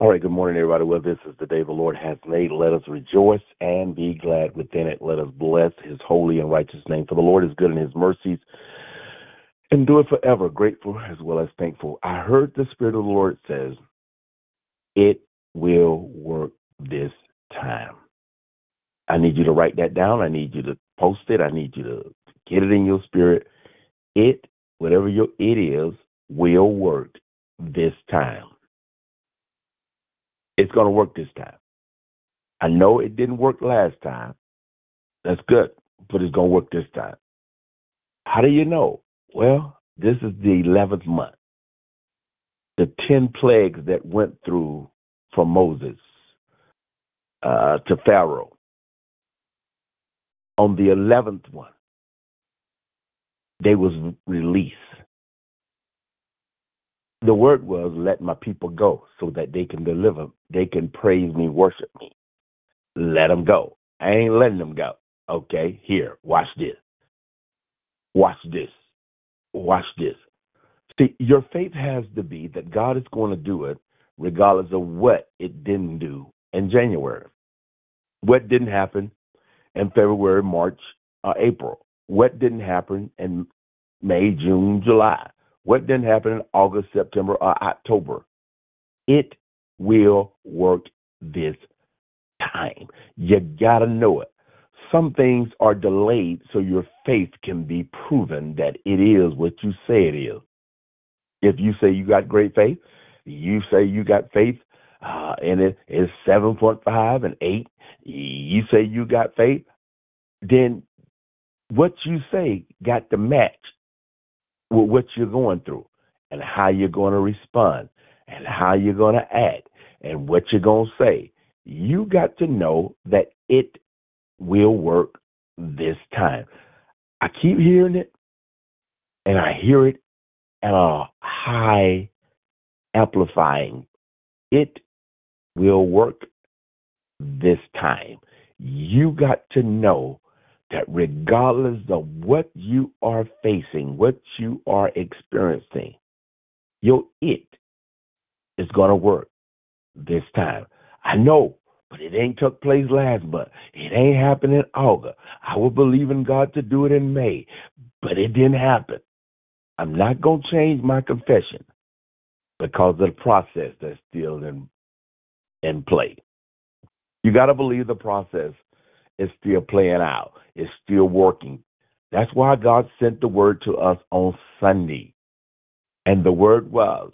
All right, good morning, everybody. Well, this is the day the Lord has made. Let us rejoice and be glad within it. Let us bless his holy and righteous name. For the Lord is good and his mercies endure forever. Grateful as well as thankful. I heard the Spirit of the Lord says, it will work this time. I need you to write that down. I need you to post it. I need you to get it in your spirit. It, whatever your it is, will work this time. It's going to work this time. I know it didn't work last time. That's good, but it's going to work this time. How do you know? Well, this is the 11th month. The 10 plagues that went through from Moses to Pharaoh. On the 11th one, they was released. The word was, let my people go so that they can deliver. They can praise me, worship me. Let them go. I ain't letting them go. Okay, here, watch this. Watch this. Watch this. See, your faith has to be that God is going to do it regardless of what it didn't do in January. What didn't happen in February, March, or April? What didn't happen in May, June, July? What didn't happen in August, September, or October? It will work this time. You got to know it. Some things are delayed so your faith can be proven that it is what you say it is. If you say you got great faith, you say you got faith, and it is 7.5 and 8, you say you got faith, then what you say got to match with what you're going through and how you're going to respond and how you're going to act and what you're going to say. You got to know that it will work this time. I keep hearing it, and I hear it at a high amplifying. It will work this time. You got to know that regardless of what you are facing, what you are experiencing, your it is going to work this time. I know, but it ain't took place last month. It ain't happened in August. I will believe in God to do it in May, but it didn't happen. I'm not going to change my confession because of the process that's still in play. You got to believe the process is still playing out. It's still working. That's why God sent the word to us on Sunday. And the word was,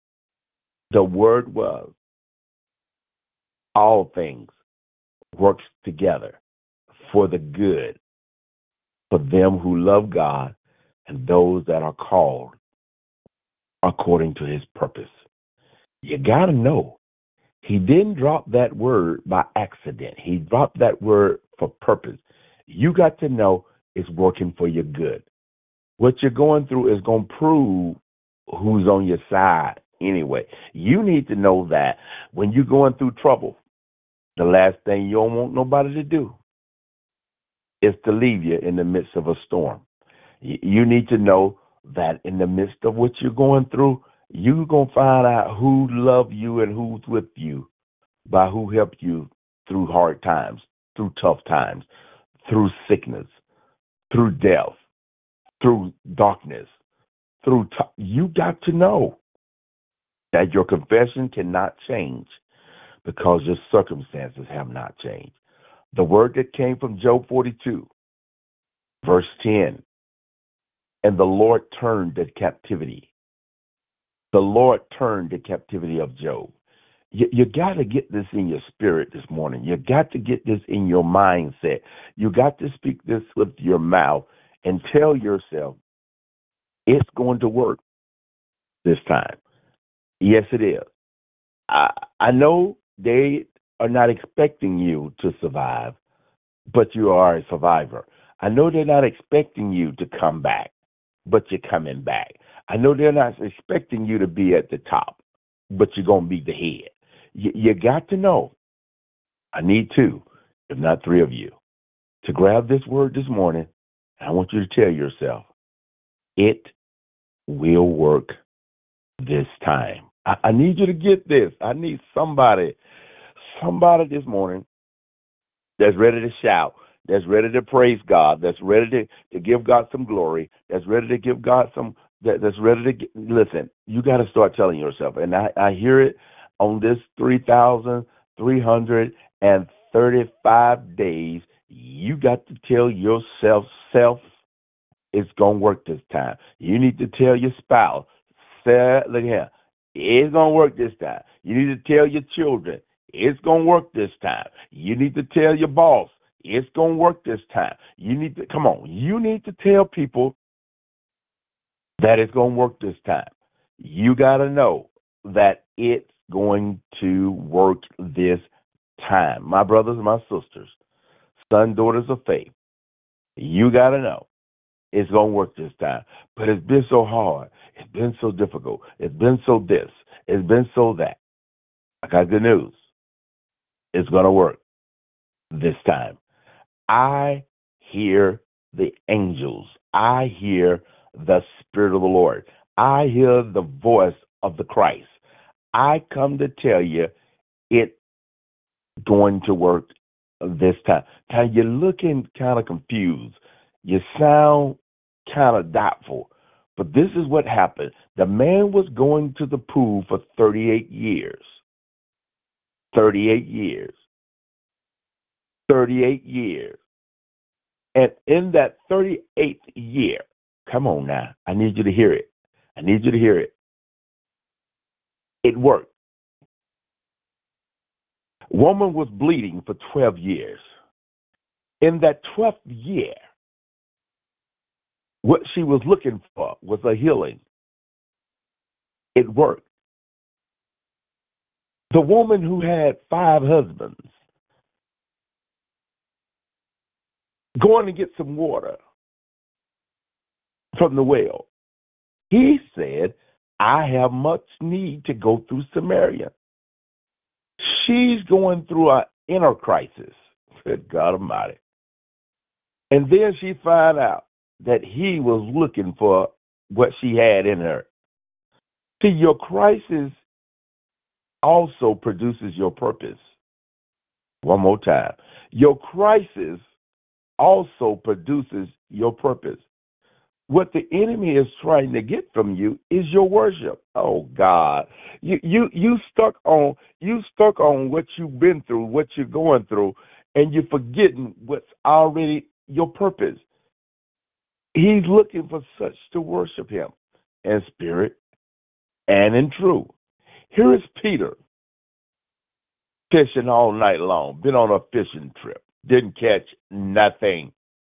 all things works together for the good, for them who love God and those that are called according to his purpose. You got to know, he didn't drop that word by accident. He dropped that word for purpose. You got to know it's working for your good. What you're going through is going to prove who's on your side anyway. You need to know that when you're going through trouble, the last thing you don't want nobody to do is to leave you in the midst of a storm. You need to know that in the midst of what you're going through, you're going to find out who loves you and who's with you by who helped you through hard times, through tough times, through sickness, through death, through darkness, you got to know that your confession cannot change because your circumstances have not changed. The word that came from Job 42, verse 10, and the Lord turned the captivity. The Lord turned the captivity of Job. You got to get this in your spirit this morning. You got to get this in your mindset. You got to speak this with your mouth and tell yourself, it's going to work this time. Yes, it is. I know they are not expecting you to survive, but you are a survivor. I know they're not expecting you to come back, but you're coming back. I know they're not expecting you to be at the top, but you're going to be the head. You got to know. I need 2, if not 3 of you, to grab this word this morning. I want you to tell yourself, it will work this time. I need you to get this. I need somebody this morning that's ready to shout, that's ready to praise God, that's ready to give God some glory, that's ready to give God that's ready to listen. You got to start telling yourself, and I hear it on this 3,335 days. You got to tell yourself, it's gonna work this time. You need to tell your spouse, say, look here, it's gonna work this time. You need to tell your children, it's gonna work this time. You need to tell your boss, it's gonna work this time. You need to come on. You need to tell people that it's gonna work this time. You gotta know that it's going to work this time. My brothers and my sisters, sons, daughters of faith, you gotta know it's going to work this time. But it's been so hard. It's been so difficult. It's been so this. It's been so that. I got good news. It's going to work this time. I hear the angels. I hear the Spirit of the Lord. I hear the voice of the Christ. I come to tell you it's going to work this time. Now, you're looking kind of confused. You sound kind of doubtful. But this is what happened. The man was going to the pool for 38 years. 38 years. 38 years. And in that 38th year, come on now, I need you to hear it. I need you to hear it. It worked. Woman was bleeding for 12 years. In that 12th year, what she was looking for was a healing. It worked. The woman who had 5 husbands going to get some water from the well, he said, I have much need to go through Samaria. She's going through an inner crisis. Good God Almighty. And then she found out that he was looking for what she had in her. See, your crisis also produces your purpose. One more time. Your crisis also produces your purpose. What the enemy is trying to get from you is your worship. Oh God, you stuck on what you've been through, what you're going through, and you're forgetting what's already your purpose. He's looking for such to worship him in spirit and in truth. Here is Peter fishing all night long, been on a fishing trip, didn't catch nothing.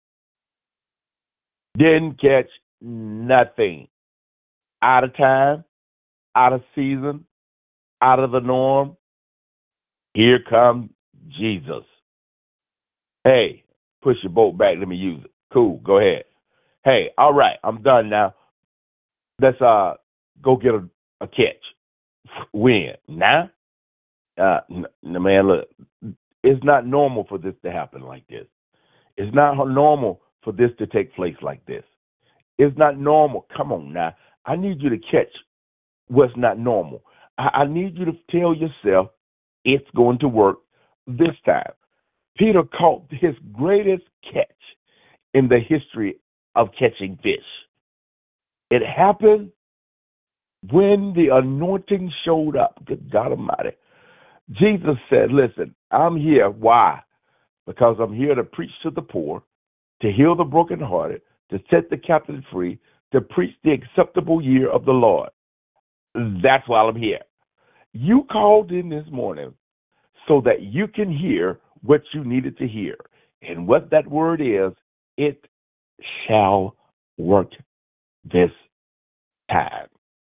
Didn't catch nothing. Out of time, out of season, out of the norm. Here comes Jesus. Hey, push your boat back. Let me use it. Cool. Go ahead. Hey, all right. I'm done now. Let's go get a catch. When? Now? Man, look. It's not normal for this to happen like this. It's not normal for this to take place like this. It's not normal. Come on now. I need you to catch what's not normal. I need you to tell yourself it's going to work this time. Peter caught his greatest catch in the history of catching fish. It happened when the anointing showed up. Good God Almighty. Jesus said, listen, I'm here. Why? Because I'm here to preach to the poor, to heal the brokenhearted, to set the captives free, to preach the acceptable year of the Lord. That's why I'm here. You called in this morning so that you can hear what you needed to hear. And what that word is, it shall work this time.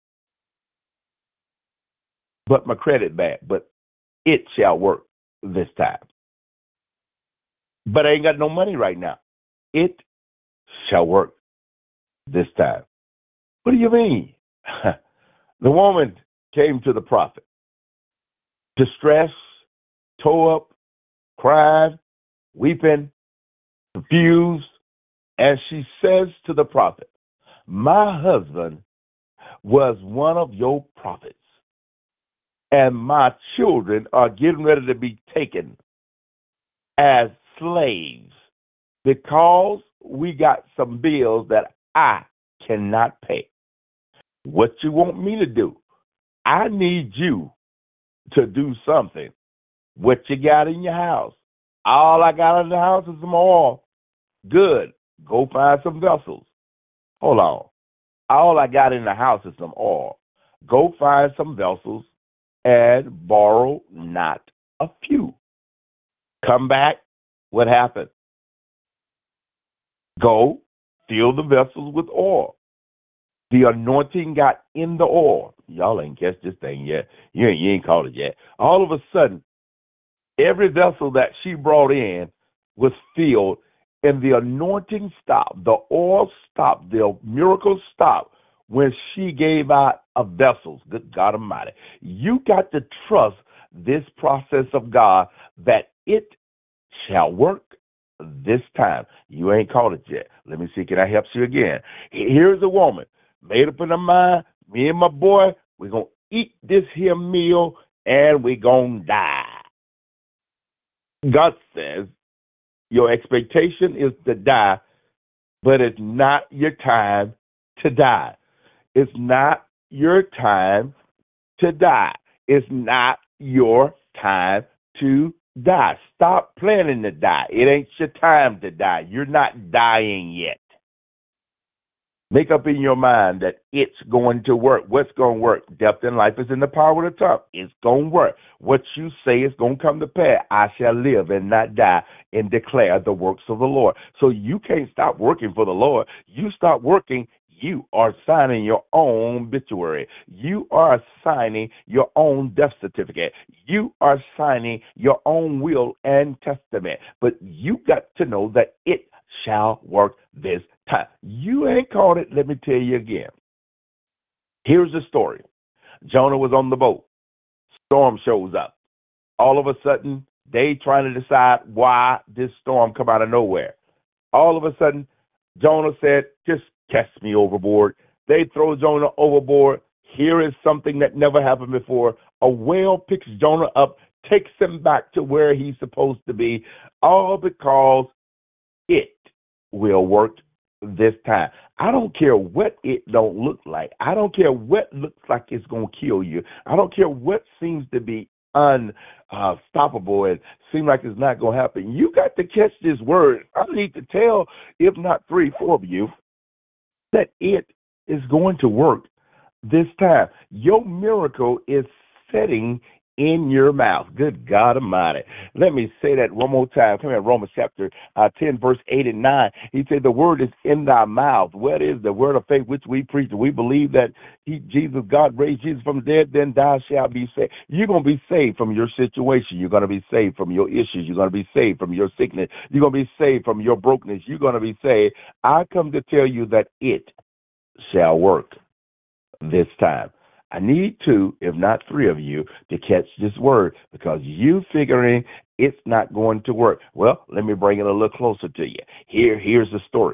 But my credit bad, but it shall work this time. But I ain't got no money right now. It shall work this time. What do you mean? The woman came to the prophet, distressed, tore up, crying, weeping, confused, and she says to the prophet, my husband was one of your prophets. and my children are getting ready to be taken as slaves because we got some bills that I cannot pay. What you want me to do? I need you to do something. What you got in your house? All I got in the house is some oil. Good. Go find some vessels. Hold on. All I got in the house is some oil. Go find some vessels and borrow not a few. Come back. What happened? Go fill the vessels with oil. The anointing got in the oil. Y'all ain't catch this thing yet. You ain't caught it yet. All of a sudden, every vessel that she brought in was filled, and the anointing stopped. The oil stopped. The miracle stopped when she gave out of vessels. Good God Almighty. You got to trust this process of God that it shall work this time. You ain't caught it yet. Let me see. Can I help you again? Here's a woman made up in her mind. Me and my boy, we're going to eat this here meal and we're going to die. God says your expectation is to die, but it's not your time to die. It's not your time to die. It's not your time to die. Stop planning to die. It ain't your time to die. You're not dying yet. Make up in your mind that it's going to work. What's going to work? Death and life is in the power of the tongue. It's going to work. What you say is going to come to pass. I shall live and not die and declare the works of the Lord. So you can't stop working for the Lord. You stop working, you are signing your own obituary. You are signing your own death certificate. You are signing your own will and testament. But you got to know that it shall work this time. You ain't caught it. Let me tell you again. Here's the story. Jonah was on the boat. Storm shows up. All of a sudden, they trying to decide why this storm come out of nowhere. All of a sudden, Jonah said, just cast me overboard. They throw Jonah overboard. Here is something that never happened before. A whale picks Jonah up, takes him back to where he's supposed to be, all because it will work this time. I don't care what it don't look like. I don't care what looks like it's going to kill you. I don't care what seems to be unstoppable and seem like it's not going to happen. You got to catch this word. I need to tell, if not 3, 4 of you, that it is going to work this time. Your miracle is setting in your mouth. Good God Almighty. Let me say that one more time. Come here, Romans chapter 10, verse 8 and 9. He said, the word is in thy mouth. What is the word of faith which we preach? We believe that God raised Jesus from the dead, then thou shalt be saved. You're going to be saved from your situation. You're going to be saved from your issues. You're going to be saved from your sickness. You're going to be saved from your brokenness. You're going to be saved. I come to tell you that it shall work this time. I need 2, if not 3 of you, to catch this word because you figuring it's not going to work. Well, let me bring it a little closer to you. Here's the story.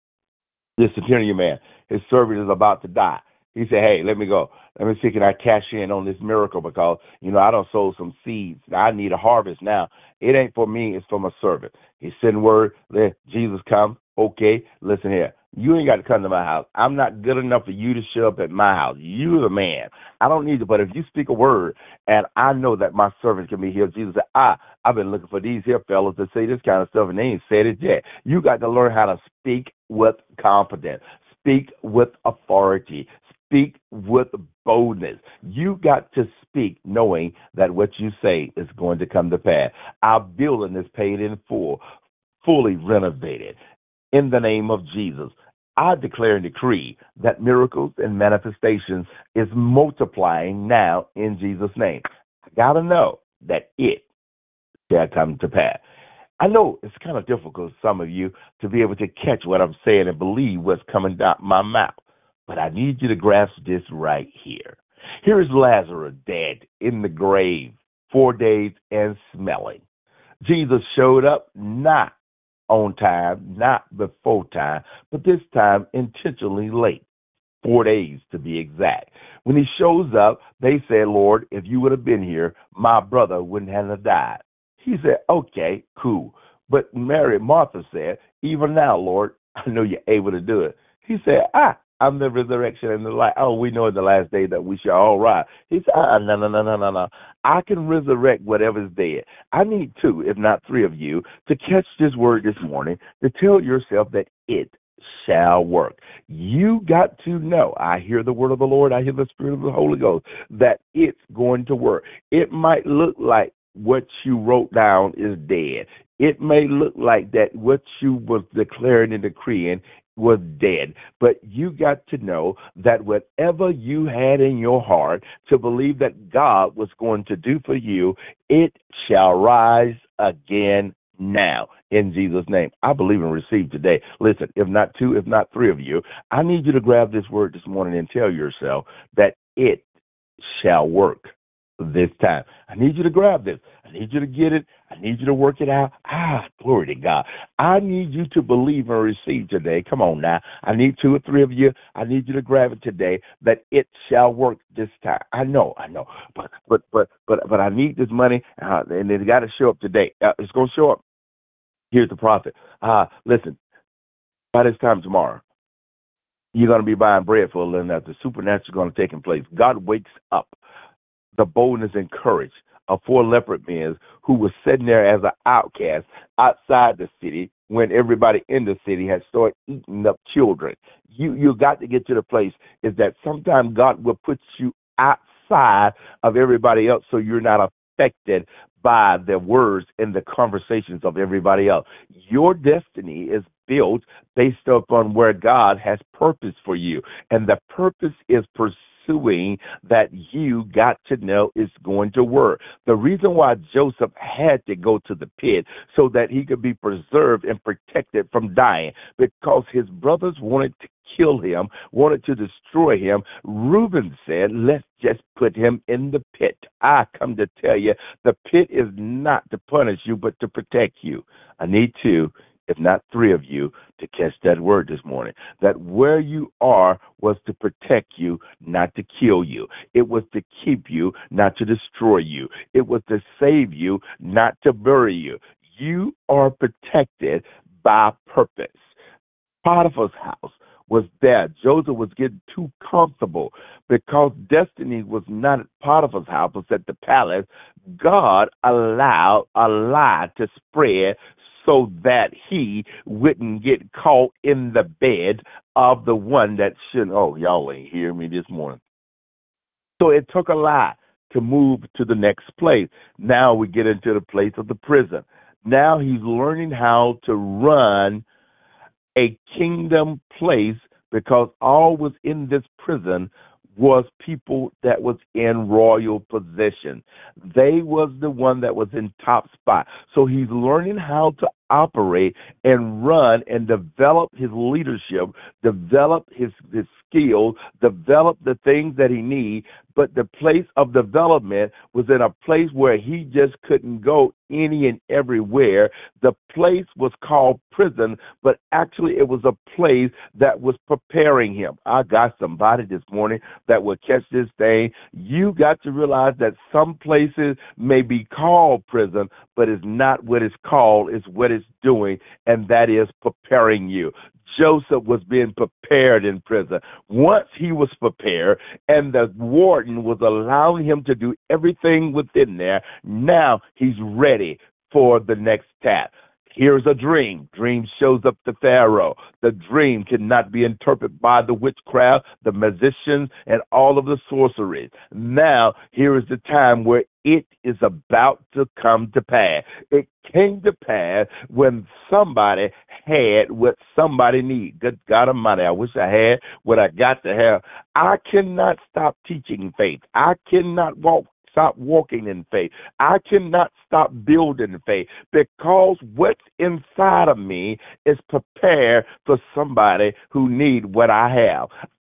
This centurion man, his servant is about to die. He said, hey, let me go. Let me see, can I cash in on this miracle because, I done sowed some seeds. I need a harvest now. It ain't for me. It's for my servant. He sent word, let Jesus come. Okay, listen here. You ain't got to come to my house. I'm not good enough for you to show up at my house. You're the man. I don't need to, but if you speak a word and I know that my servant can be healed, Jesus said, I've been looking for these here fellas to say this kind of stuff and they ain't said it yet. You got to learn how to speak with confidence, speak with authority, speak with boldness. You got to speak knowing that what you say is going to come to pass. Our building is paid in full, fully renovated. In the name of Jesus, I declare and decree that miracles and manifestations is multiplying now in Jesus' name. I got to know that it shall come to pass. I know it's kind of difficult, some of you, to be able to catch what I'm saying and believe what's coming out my mouth. But I need you to grasp this right here. Here is Lazarus dead in the grave, 4 days and smelling. Jesus showed up not on time, not before time, but this time intentionally late. 4 days to be exact. When he shows up, they said, Lord, if you would have been here, my brother wouldn't have died. He said, okay, cool. But Martha said, even now, Lord, I know you're able to do it. He said, I'm the resurrection and the life. Oh, we know in the last day that we shall all rise. He said, no, no, no, no, no, no. I can resurrect whatever's dead. I need two, if not three of you, to catch this word this morning, to tell yourself that it shall work. You got to know, I hear the word of the Lord, I hear the Spirit of the Holy Ghost, that it's going to work. It might look like what you wrote down is dead. It may look like that what you was declaring and decreeing was dead. But you got to know that whatever you had in your heart to believe that God was going to do for you, it shall rise again now in Jesus' name. I believe and receive today. Listen, if not two, if not three of you, I need you to grab this word this morning and tell yourself that it shall work this time. I need you to grab this. I need you to get it. I need you to work it out. Glory to God. I need you to believe and receive today. Come on now. I need two or three of you. I need you to grab it today that it shall work this time. I know. But I need this money, and it got to show up today. It's going to show up. Here's the prophet. Listen, by this time tomorrow, you're going to be buying bread for a little, and the supernatural is going to take place. God wakes up the boldness and courage of four leopard men who were sitting there as an outcast outside the city when everybody in the city had started eating up children. You got to get to the place is that sometimes God will put you outside of everybody else so you're not affected by the words and the conversations of everybody else. Your destiny is built based upon where God has purpose for you, and the purpose is pursuing that you got to know is going to work. The reason why Joseph had to go to the pit so that he could be preserved and protected from dying, because his brothers wanted to kill him, wanted to destroy him. Reuben said, let's just put him in the pit. I come to tell you, the pit is not to punish you, but to protect you. I need two, if not three of you, to catch that word this morning. That where you are was to protect you, not to kill you. It was to keep you, not to destroy you. It was to save you, not to bury you. You are protected by purpose. Potiphar's house was there. Joseph was getting too comfortable because destiny was not at Potiphar's house, it was at the palace. God allowed a lie to spread so that he wouldn't get caught in the bed of the one that shouldn't. Oh, y'all ain't hear me this morning. So it took a lie to move to the next place. Now we get into the place of the prison. Now he's learning how to run a kingdom place because all was in this prison was people that was in royal position. They was the one that was in top spot. So he's learning how to operate and run and develop his leadership, develop his skills, develop the things that he needs. But the place of development was in a place where he just couldn't go any and everywhere. The place was called prison, but actually it was a place that was preparing him. I got somebody this morning that will catch this thing. You got to realize that some places may be called prison, but it's not what it's called, it's what it's doing, and that is preparing you. Joseph was being prepared in prison. Once he was prepared and the warden was allowing him to do everything within there, now he's ready for the next task. Here's a dream. Dream shows up to Pharaoh. The dream cannot be interpreted by the witchcraft, the magicians, and all of the sorceries. Now, here is the time where it is about to come to pass. It came to pass when somebody had what somebody needed. Good God Almighty, I wish I had what I got to have. I cannot stop teaching faith. I cannot stop walking in faith. I cannot stop building faith because what's inside of me is prepared for somebody who need what I have.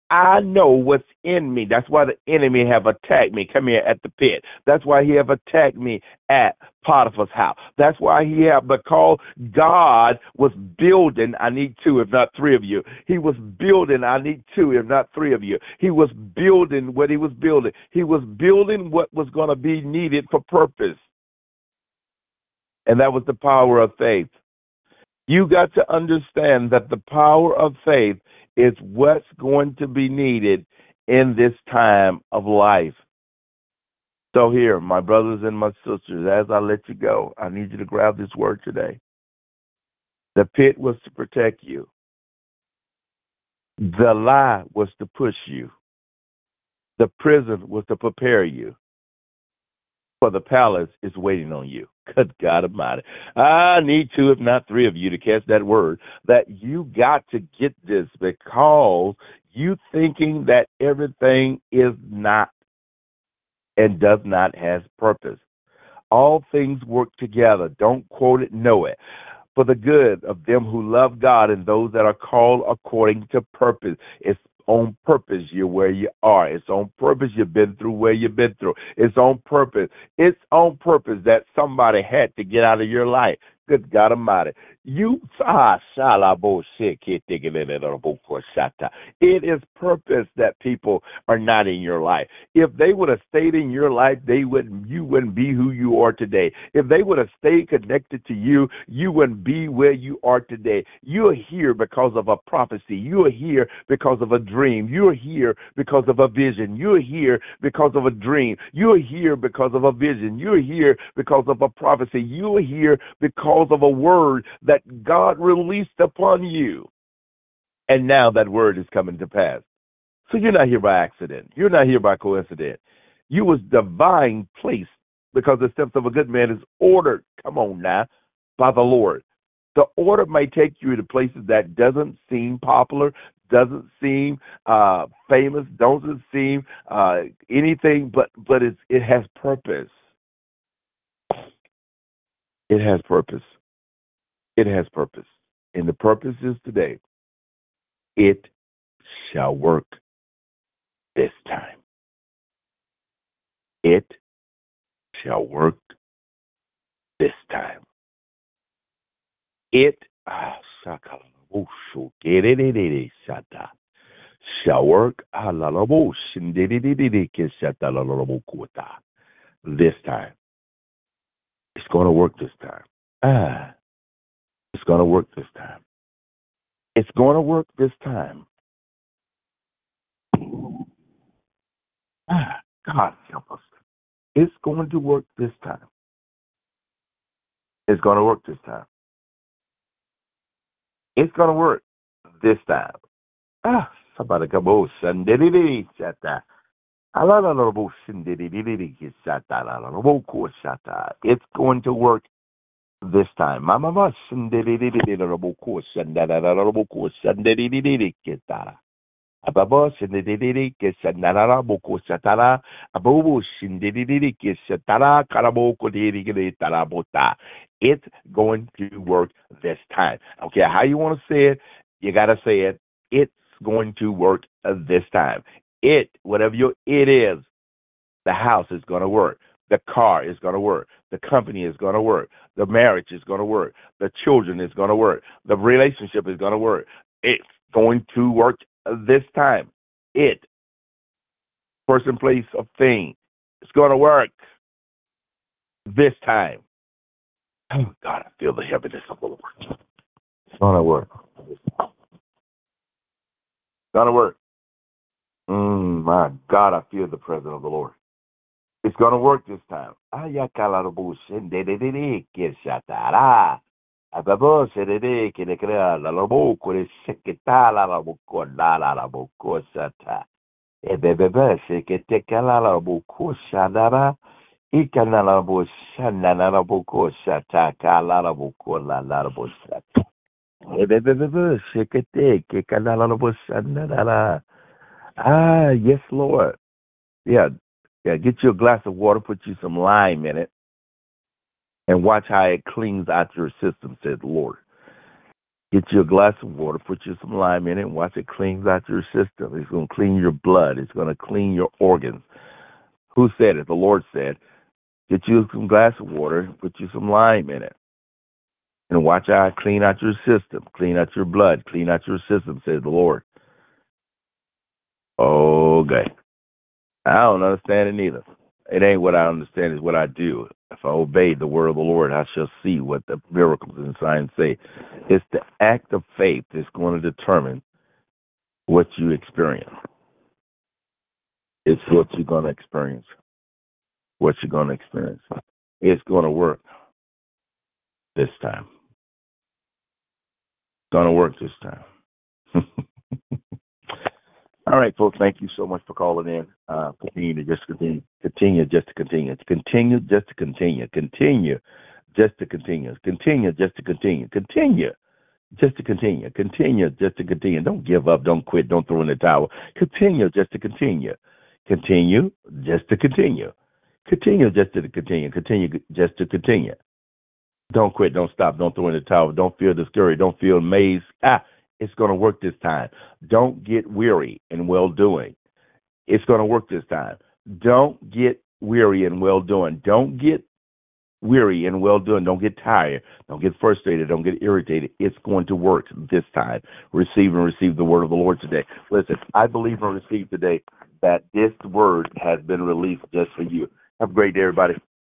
I know what's in me. That's why the enemy have attacked me. Come here at the pit. That's why he have attacked me at Potiphar's house. That's why he have, because God was building, I need two, if not three of you. He was building, I need two, if not three of you. He was building what he was building. He was building what was going to be needed for purpose. And that was the power of faith. You got to understand that the power of faith is what's going to be needed in this time of life. So here, my brothers and my sisters, as I let you go, I need you to grab this word today. The pit was to protect you. The lie was to push you. The prison was to prepare you. For the palace is waiting on you. Good God Almighty. I need two, if not three of you to catch that word, that you got to get this, because you thinking that everything is not and does not have purpose. All things work together. Don't quote it, know it. For the good of them who love God and those that are called according to purpose. It's on purpose you're where you are. It's on purpose you've been through where you've been through. It's on purpose. It's on purpose that somebody had to get out of your life. Good God Almighty. It is purpose that people are not in your life. If they would have stayed in your life, you wouldn't be who you are today. If they would have stayed connected to you, you wouldn't be where you are today. You're here because of a prophecy. You're here because of a dream. You're here because of a vision. You're here because of a dream. You're here because of a vision. You're here because of a prophecy. You're here because of a word that God released upon you. And now that word is coming to pass. So you're not here by accident. You're not here by coincidence. You was divine placed, because the steps of a good man is ordered, come on now, by the Lord. The order may take you to places that doesn't seem popular, doesn't seem famous, doesn't seem anything, but it has purpose. It has purpose. It has purpose. And the purpose is today, it shall work this time. It shall work this time. It shall work this time. It's going to work this time. It's going to work this time. It's going to work this time. God help us. It's going to work this time. It's going to work this time. It's going to work this time. Somebody come on. It's going to work this time. Mama, Ababa shendididi keshanara boko shatara abubu shindididi keshatara karaboko didi tarabota. It's going to work this time. Okay, how you want to say it, you gotta say it. It's going to work this time. It, whatever your it is, the house is gonna work. The car is going to work. The company is going to work. The marriage is going to work. The children is going to work. The relationship is going to work. It's going to work this time. It, person, place, of thing, it's going to work this time. Oh, God, I feel the heaviness of the Lord. It's going to work. It's going to work. My God, I feel the presence of the Lord. It's going to work this time. Yes, Lord. Yeah. Yeah, get you a glass of water, put you some lime in it, and watch how it cleans out your system, said the Lord. Get you a glass of water, put you some lime in it, and watch it cleans out your system. It's going to clean your blood. It's going to clean your organs. Who said it? The Lord said, get you some glass of water, put you some lime in it, and watch how I clean out your system, clean out your blood, clean out your system, says the Lord. Okay. I don't understand it neither. It ain't what I understand, it's what I do. If I obey the word of the Lord, I shall see what the miracles and signs say. It's the act of faith that's going to determine what you experience. It's what you're going to experience. What you're going to experience. It's going to work this time. It's going to work this time. All right, folks, thank you so much for calling in. Continue just to continue just to continue just to continue just to continue. Don't give up, don't quit, don't throw in the towel. Continue just to continue just to continue just to continue. Don't quit, don't stop, don't throw in the towel, don't feel discouraged, don't feel amazed. It's going to work this time. Don't get weary in well-doing. It's going to work this time. Don't get weary in well-doing. Don't get weary in well-doing. Don't get tired. Don't get frustrated. Don't get irritated. It's going to work this time. Receive the word of the Lord today. Listen, I believe and receive today that this word has been released just for you. Have a great day, everybody.